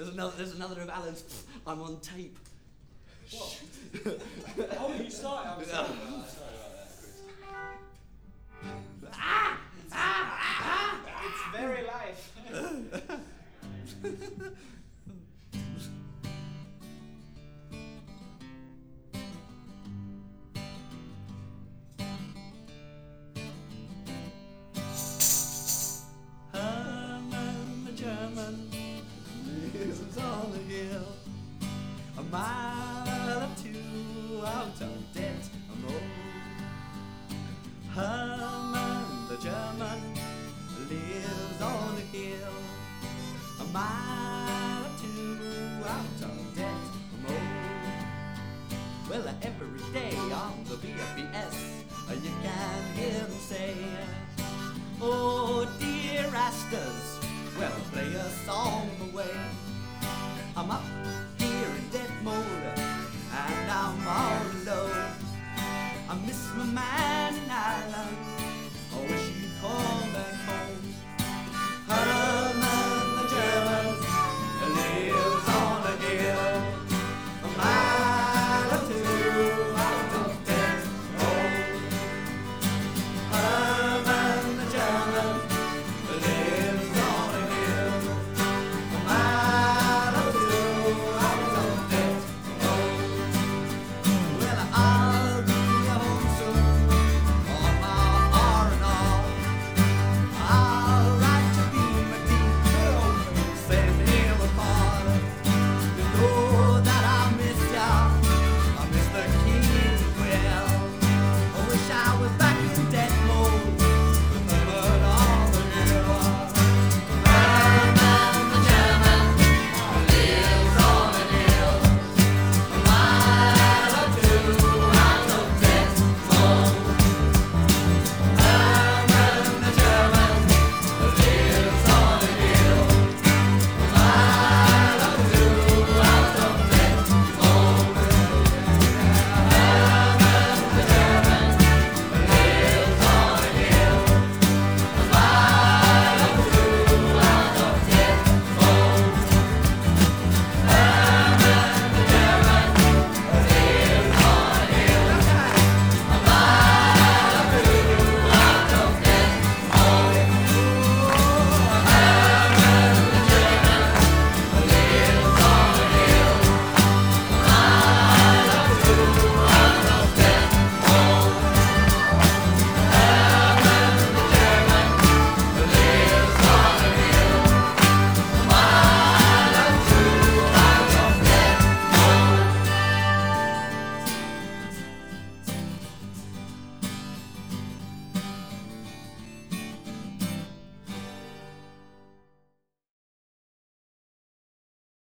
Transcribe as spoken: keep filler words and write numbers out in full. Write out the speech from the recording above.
There's another, there's another of Alan's. I'm on tape. What? Oh, you started. I'm sorry about that. Sorry about that, Chris. Ah! Ah! Ah! It's very live. Herman the German lives on the hill, a mile or two out of debt road. Herman the German lives on the hill, a mile or two out of debt road. Well, every day on the B F B S, you can hear them say, oh dear Asters, well play a song away. I'm up here in dead mode and I'm all alone. I miss my man